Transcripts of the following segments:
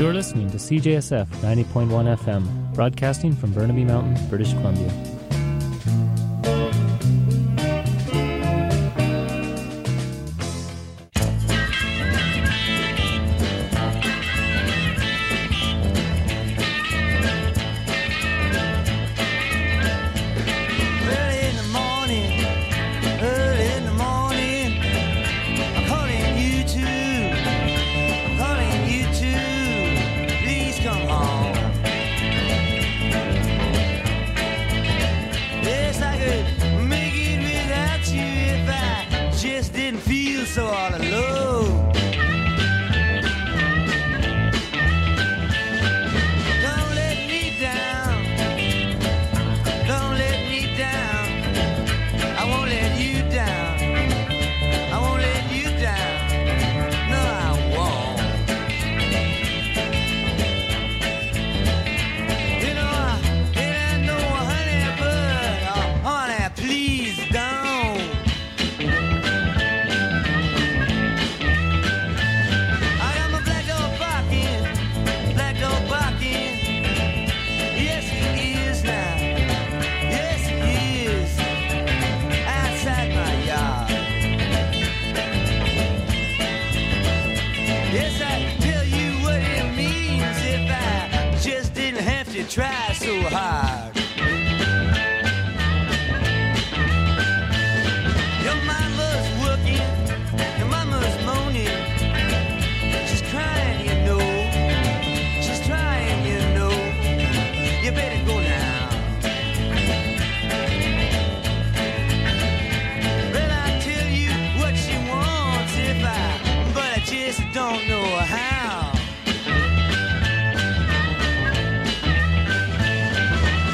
You're listening to CJSF 90.1 FM, broadcasting from Burnaby Mountain, British Columbia. So all alone. Don't let me down. Don't let me down. I won't let you down. I won't let you down. No, I won't. You know, I know, honey, but honey, please don't. Try so hard. Your mama's working, your mama's moaning. She's crying, you know. She's trying, you know. You better go now. Well, I'll tell you what she wants but I just don't know how.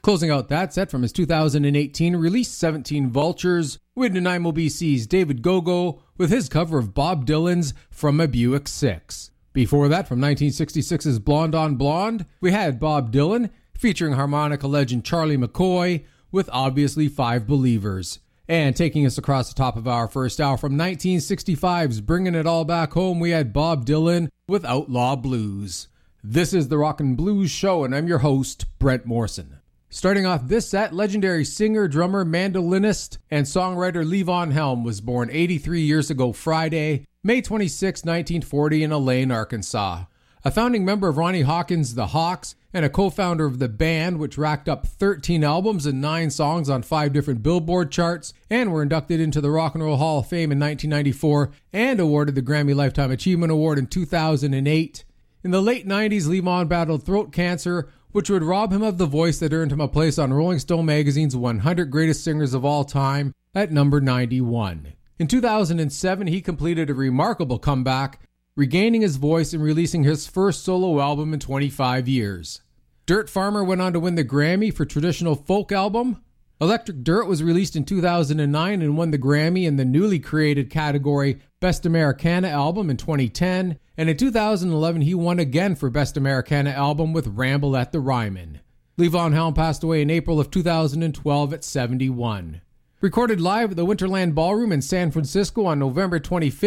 Closing out that set from his 2018 release, 17 Vultures, we had Nanaimo BC's David Gogo with his cover of Bob Dylan's From a Buick 6. Before that, from 1966's Blonde on Blonde, we had Bob Dylan featuring harmonica legend Charlie McCoy with Obviously Five Believers. And taking us across the top of our first hour from 1965's Bringing It All Back Home, we had Bob Dylan with Outlaw Blues. This is the Rockin' Blues Show, and I'm your host, Brent Morrison. Starting off this set, legendary singer, drummer, mandolinist, and songwriter Levon Helm was born 83 years ago Friday, May 26, 1940 in Elaine, Arkansas. A founding member of Ronnie Hawkins' The Hawks and a co-founder of the band, which racked up 13 albums and 9 songs on 5 different Billboard charts and were inducted into the Rock and Roll Hall of Fame in 1994 and awarded the Grammy Lifetime Achievement Award in 2008. In the late 90s, Levon battled throat cancer, which would rob him of the voice that earned him a place on Rolling Stone magazine's 100 Greatest Singers of All Time at number 91. In 2007, he completed a remarkable comeback, regaining his voice and releasing his first solo album in 25 years. Dirt Farmer went on to win the Grammy for Traditional Folk Album. Electric Dirt was released in 2009 and won the Grammy in the newly created category Best Americana Album in 2010, and in 2011 he won again for Best Americana Album with Ramble at the Ryman. Levon Helm passed away in April of 2012 at 71. Recorded live at the Winterland Ballroom in San Francisco on November 25,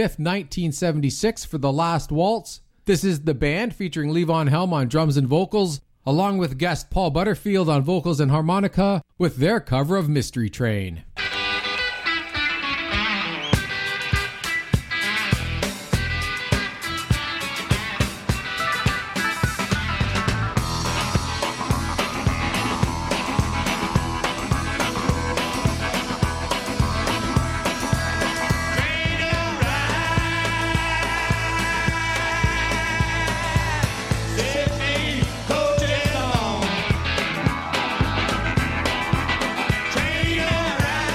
1976 for The Last Waltz. This is the band featuring Levon Helm on drums and vocals, along with guest Paul Butterfield on vocals and harmonica with their cover of Mystery Train. Train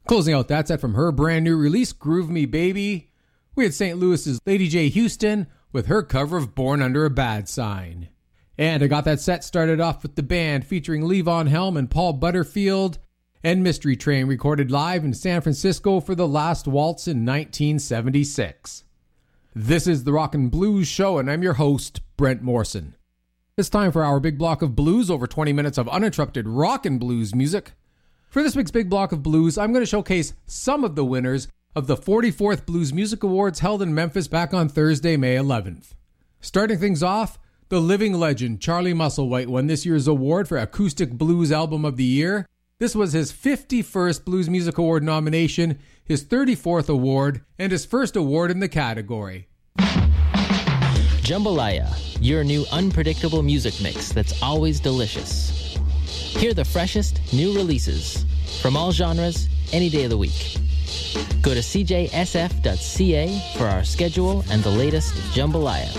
Closing out that set from her brand new release, Groove Me Baby, we had St. Louis's Lady J. Houston with her cover of Born Under a Bad Sign. And I got that set started off with the band featuring Levon Helm and Paul Butterfield and Mystery Train, recorded live in San Francisco for The Last Waltz in 1976. This is the Rock and Blues Show, and I'm your host, Brent Morrison. It's time for our big block of blues, over 20 minutes of uninterrupted rock and blues music. For this week's big block of blues, I'm going to showcase some of the winners of the 44th Blues Music Awards held in Memphis back on Thursday, May 11th. Starting things off, the living legend Charlie Musselwhite won this year's award for Acoustic Blues Album of the Year. This was his 51st Blues Music Award nomination, his 34th award, and his first award in the category. Jambalaya, your new unpredictable music mix that's always delicious. Hear the freshest new releases from all genres, any day of the week. Go to cjsf.ca for our schedule and the latest Jambalaya.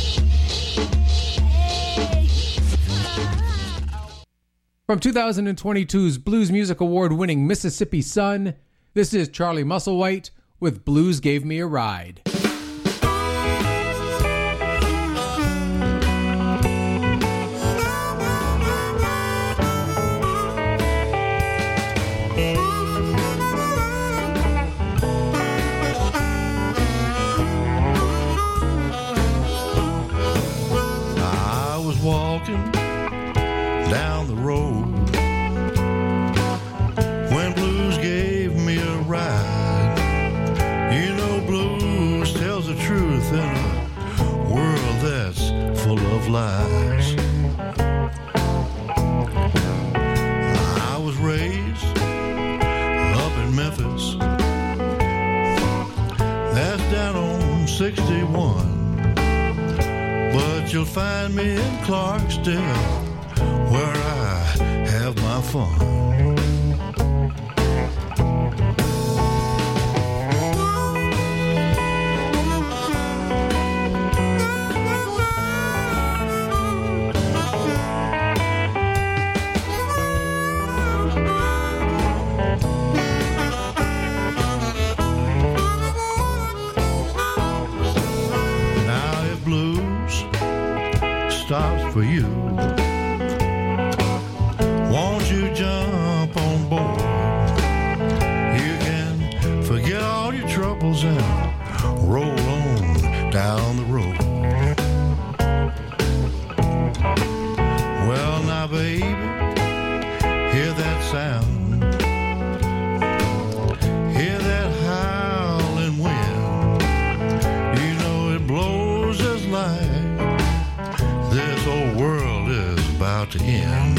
From 2022's Blues Music Award-winning Mississippi Sun, this is Charlie Musselwhite with Blues Gave Me a Ride. I was walking down the road when blues gave me a ride. You know, blues tells the truth in a world that's full of lies. I was raised up in Memphis, that's down on 61, but you'll find me in Clarksdale where I have my fun. Now if blues stops for you, won't you jump on board? You can forget all your troubles and roll on down the road. Well, now, baby, hear that sound. Hear that howling wind. You know it blows just like this whole world is about to end.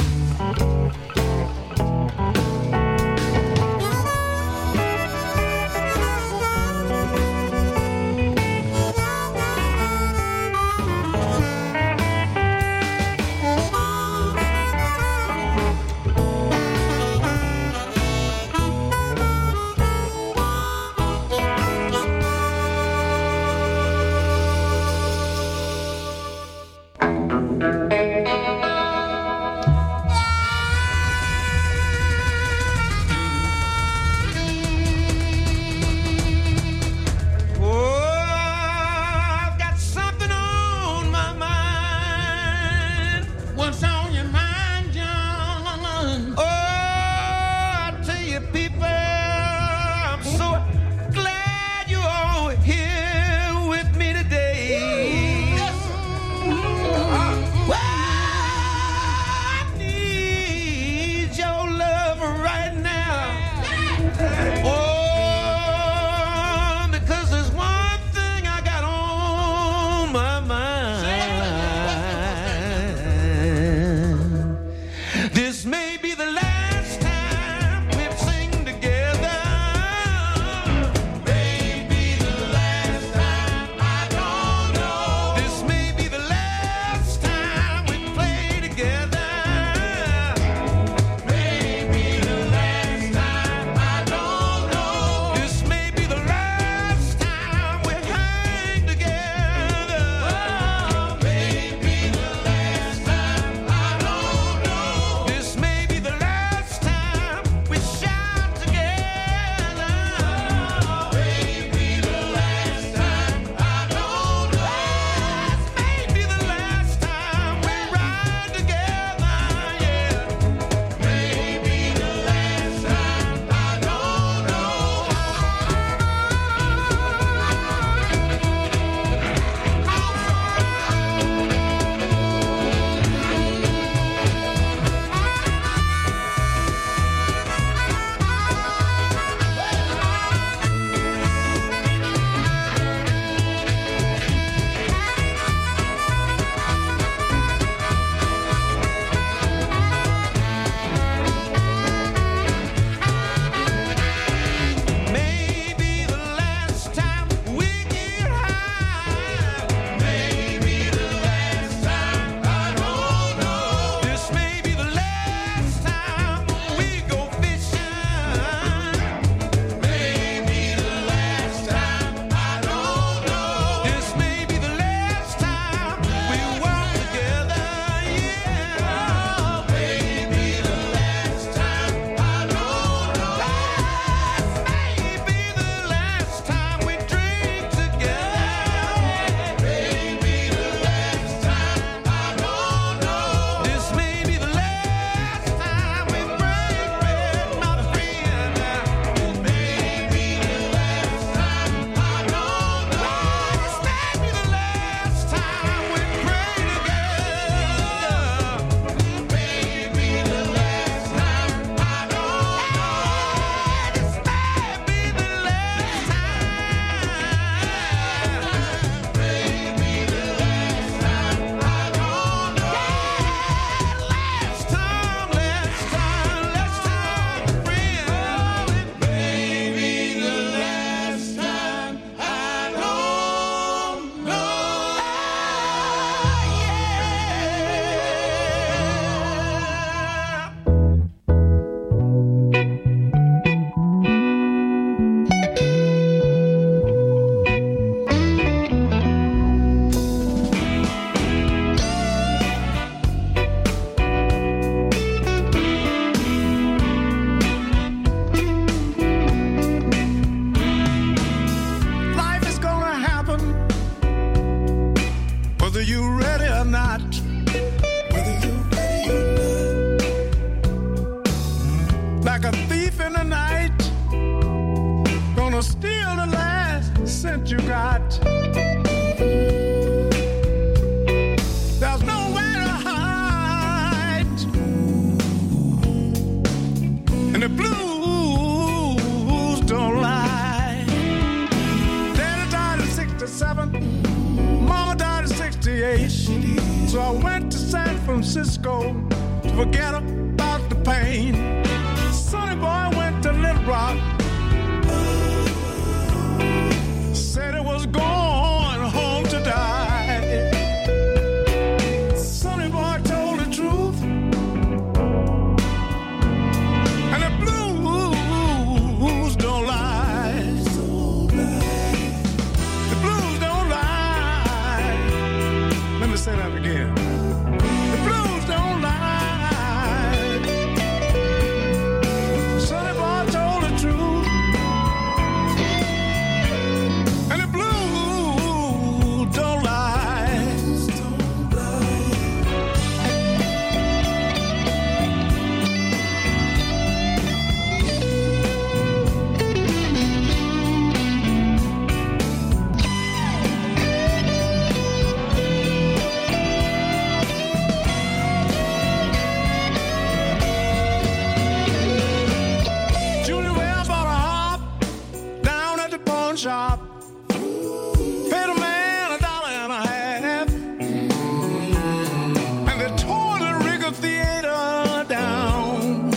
Well, Francisco to forget about the pain. Sonny boy went to Little Rock, said it was going home to die. Sonny boy told the truth, and the blues don't lie. The blues don't lie. Let me say that again. The blues don't lie. Sonny boy told the truth, and the blues don't lie. Julie Well bought a harp down at the pawn shop. Paid a man $1.50, and they tore the Rigger Theater down.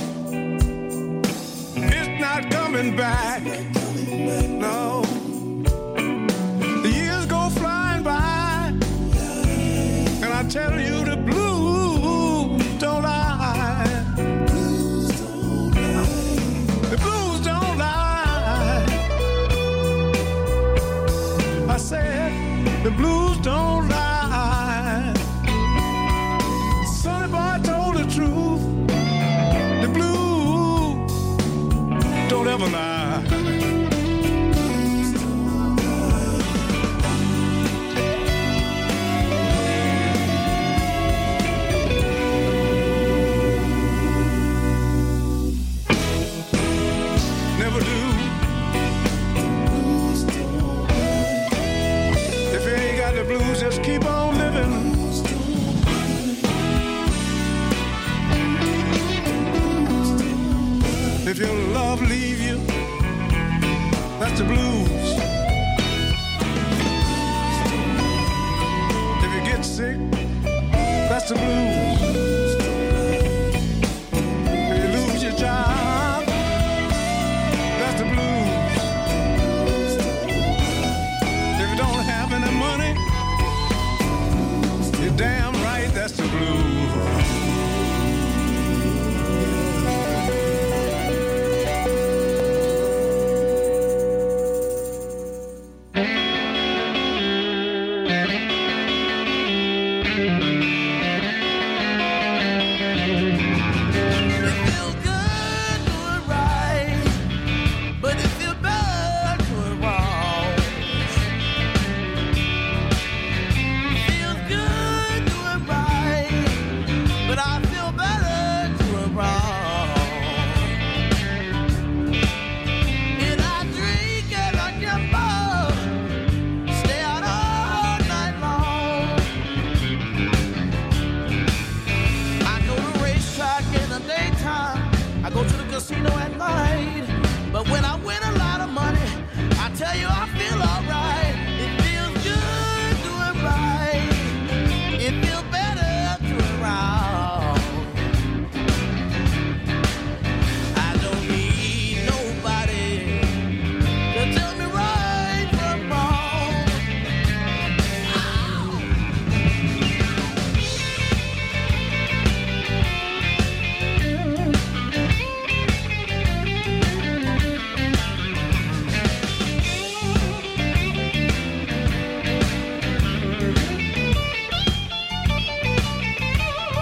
It's not coming back. No. The years go flying by, and I tell you the blues don't lie. The blues don't lie. I said the blues don't lie. Sonny boy told the truth. The blues don't ever lie. Never do. If you ain't got the blues, just keep on living. If your love leave you, that's the blues. If you get sick, that's the blues.